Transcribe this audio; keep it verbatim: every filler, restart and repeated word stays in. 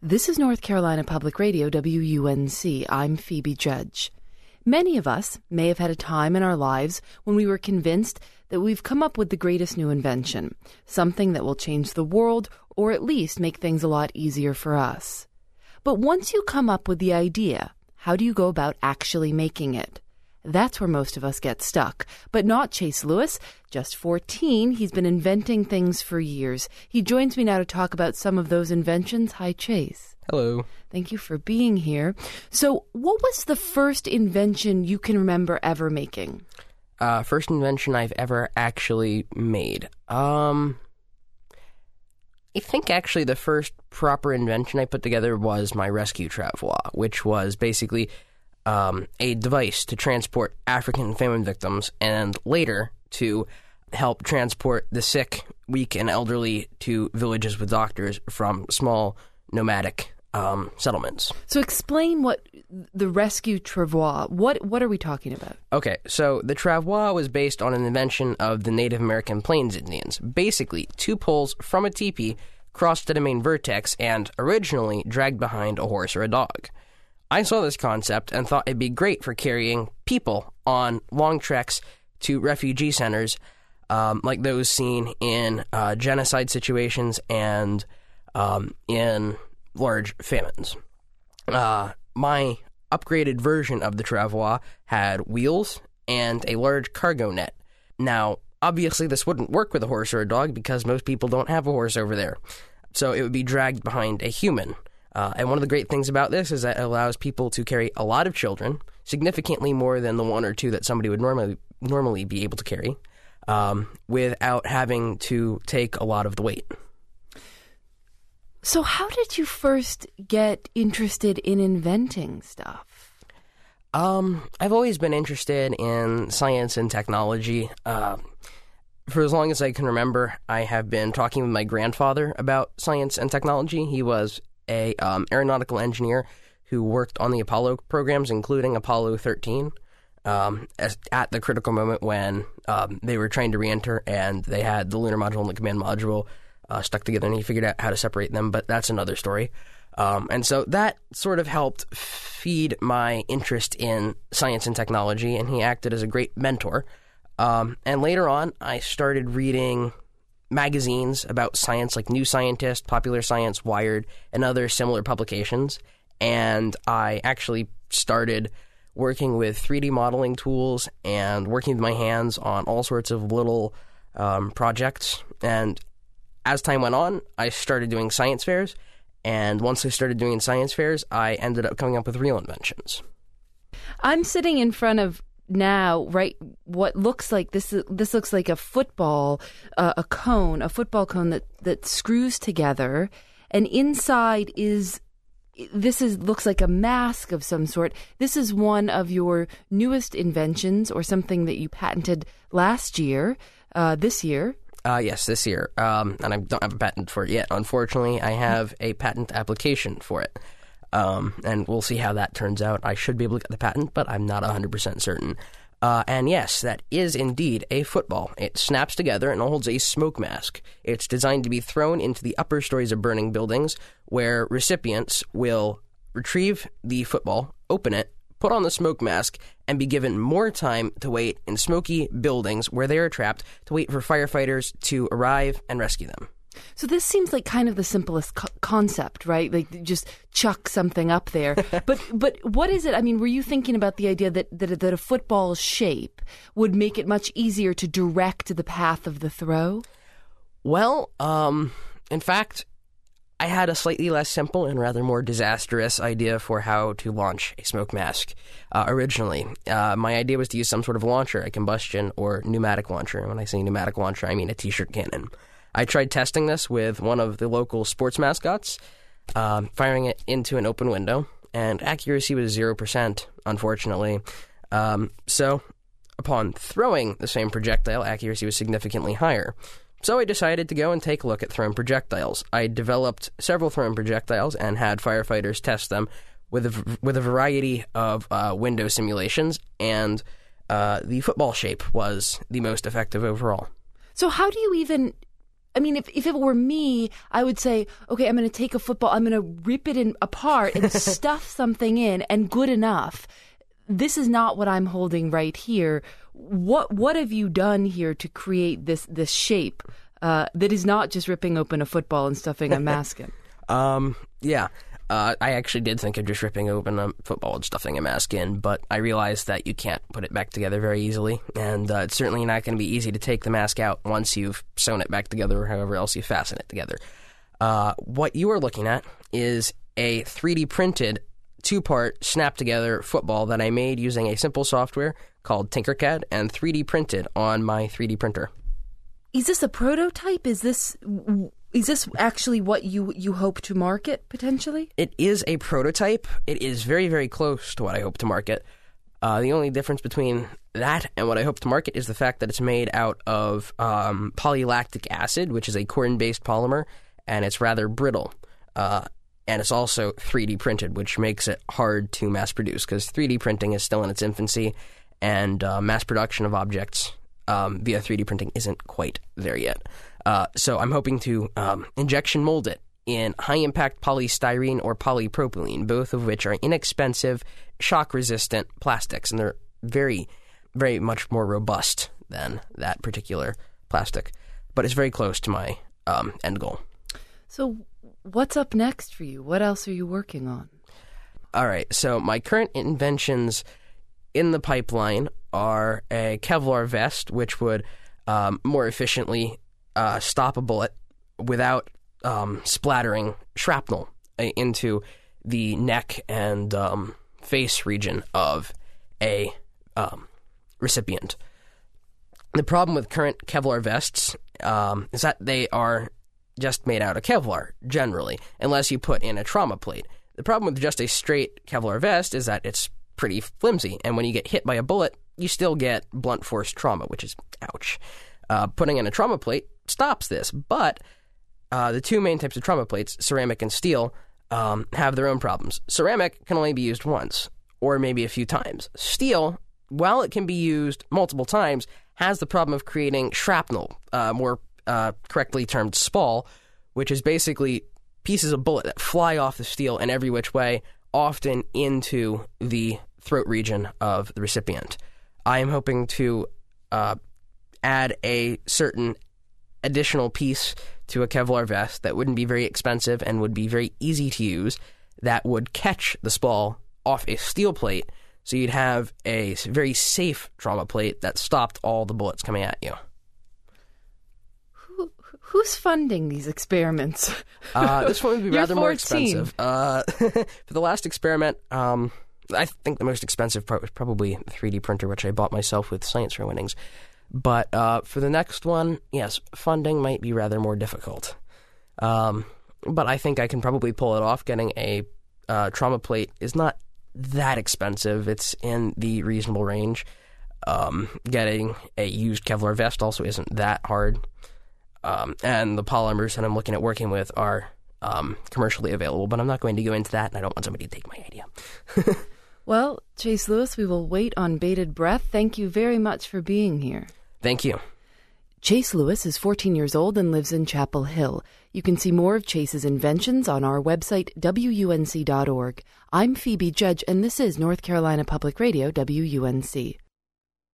This is North Carolina Public Radio, W U N C. I'm Phoebe Judge. Many of us may have had a time in our lives when we were convinced that we've come up with the greatest new invention, something that will change the world or at least make things a lot easier for us. But once you come up with the idea, how do you go about actually making it? That's where most of us get stuck. But not Chase Lewis. Just fourteen, he's been inventing things for years. He joins me now to talk about some of those inventions. Hi, Chase. Hello. Thank you for being here. So what was the first invention you can remember ever making? Uh, first invention I've ever actually made. Um, I think actually the first proper invention I put together was my rescue travois, which was basically um, a device to transport African famine victims and later to help transport the sick, weak, and elderly to villages with doctors from small nomadic um, settlements. So explain what the rescue travois, what what are we talking about? Okay, so the travois was based on an invention of the Native American Plains Indians. Basically, two poles from a teepee crossed at a main vertex and originally dragged behind a horse or a dog. I saw this concept and thought it'd be great for carrying people on long treks to refugee centers um, like those seen in uh, genocide situations and um, in large famines. Uh, my upgraded version of the travois had wheels and a large cargo net. Now, obviously this wouldn't work with a horse or a dog because most people don't have a horse over there. So it would be dragged behind a human. Uh, and one of the great things about this is that it allows people to carry a lot of children, significantly more than the one or two that somebody would normally normally be able to carry, um, without having to take a lot of the weight. So how did you first get interested in inventing stuff? Um, I've always been interested in science and technology. Uh, for as long as I can remember, I have been talking with my grandfather about science and technology. He was a um, aeronautical engineer who worked on the Apollo programs, including Apollo thirteen, um, as, at the critical moment when um, they were trying to re-enter and they had the lunar module and the command module uh, stuck together, and he figured out how to separate them, but that's another story. Um, and so that sort of helped feed my interest in science and technology, and he acted as a great mentor. Um, and later on, I started reading magazines about science like New Scientist, Popular Science, Wired, and other similar publications. And I actually started working with three D modeling tools and working with my hands on all sorts of little um, projects. And as time went on, I started doing science fairs. And once I started doing science fairs, I ended up coming up with real inventions. I'm sitting in front of now, right, what looks like this this looks like a football, uh, a cone, a football cone that, that screws together, and inside is, this is looks like a mask of some sort. This is one of your newest inventions, or something that you patented last year, uh, this year. Uh, yes, this year, um, and I don't have a patent for it yet. Unfortunately, I have a patent application for it. Um, and we'll see how that turns out. I should be able to get the patent, but I'm not one hundred percent certain. Uh, and yes, that is indeed a football. It snaps together and holds a smoke mask. It's designed to be thrown into the upper stories of burning buildings, where recipients will retrieve the football, open it, put on the smoke mask, and be given more time to wait in smoky buildings where they are trapped to wait for firefighters to arrive and rescue them. So this seems like kind of the simplest co- concept, right? Like just chuck something up there. But but what is it? I mean, were you thinking about the idea that, that, that a football shape would make it much easier to direct the path of the throw? Well, um, in fact, I had a slightly less simple and rather more disastrous idea for how to launch a smoke mask uh, originally. Uh, my idea was to use some sort of launcher, a combustion or pneumatic launcher. And when I say pneumatic launcher, I mean a t-shirt cannon. I tried testing this with one of the local sports mascots, um, firing it into an open window, and accuracy was zero percent, unfortunately. Um, so, upon throwing the same projectile, accuracy was significantly higher. So I decided to go and take a look at thrown projectiles. I developed several thrown projectiles and had firefighters test them with a, with a variety of uh, window simulations, and uh, the football shape was the most effective overall. So how do you even I mean, if, if it were me, I would say, okay, I'm going to take a football, I'm going to rip it in apart and stuff something in, and good enough. This is not what I'm holding right here. What what have you done here to create this this shape uh, that is not just ripping open a football and stuffing a mask in? um, yeah. Uh, I actually did think of just ripping open a football and stuffing a mask in, but I realized that you can't put it back together very easily, and uh, it's certainly not going to be easy to take the mask out once you've sewn it back together or however else you fasten it together. Uh, what you are looking at is a three D printed two-part snap-together football that I made using a simple software called Tinkercad and three D printed on my three D printer. Is this a prototype? Is this... Is this actually what you, you hope to market, potentially? It is a prototype. It is very, very close to what I hope to market. Uh, the only difference between that and what I hope to market is the fact that it's made out of um, polylactic acid, which is a corn-based polymer, and it's rather brittle. Uh, and it's also three D printed, which makes it hard to mass produce, because three D printing is still in its infancy, and uh, mass production of objects um, via three D printing isn't quite there yet. Uh, so I'm hoping to um, injection mold it in high-impact polystyrene or polypropylene, both of which are inexpensive, shock-resistant plastics, and they're very, very much more robust than that particular plastic. But it's very close to my um, end goal. So what's up next for you? What else are you working on? All right, so my current inventions in the pipeline are a Kevlar vest, which would um, more efficiently Uh, stop a bullet without um, splattering shrapnel into the neck and um, face region of a um, recipient. The problem with current Kevlar vests um, is that they are just made out of Kevlar, generally, unless you put in a trauma plate. The problem with just a straight Kevlar vest is that it's pretty flimsy, and when you get hit by a bullet, you still get blunt force trauma, which is ouch. Uh, putting in a trauma plate stops this, but uh, the two main types of trauma plates, ceramic and steel, um, have their own problems. Ceramic can only be used once, or maybe a few times. Steel, while it can be used multiple times, has the problem of creating shrapnel, uh, more uh, correctly termed spall, which is basically pieces of bullet that fly off the steel in every which way, often into the throat region of the recipient. I am hoping to uh, add a certain additional piece to a Kevlar vest that wouldn't be very expensive and would be very easy to use, that would catch the spall off a steel plate, so you'd have a very safe trauma plate that stopped all the bullets coming at you. Who, who's funding these experiments? Uh, this one would be rather fourteen. more expensive. Uh, for the last experiment, um, I think the most expensive part was probably the three D printer, which I bought myself with Science Fair winnings. But uh, for the next one, yes, funding might be rather more difficult. Um, but I think I can probably pull it off. Getting a uh, trauma plate is not that expensive. It's in the reasonable range. Um, getting a used Kevlar vest also isn't that hard. Um, and the polymers that I'm looking at working with are um, commercially available, but I'm not going to go into that, and I don't want somebody to take my idea. Well, Chase Lewis, we will wait on bated breath. Thank you very much for being here. Thank you. Chase Lewis is fourteen years old and lives in Chapel Hill. You can see more of Chase's inventions on our website, W U N C dot org. I'm Phoebe Judge, and this is North Carolina Public Radio, W U N C.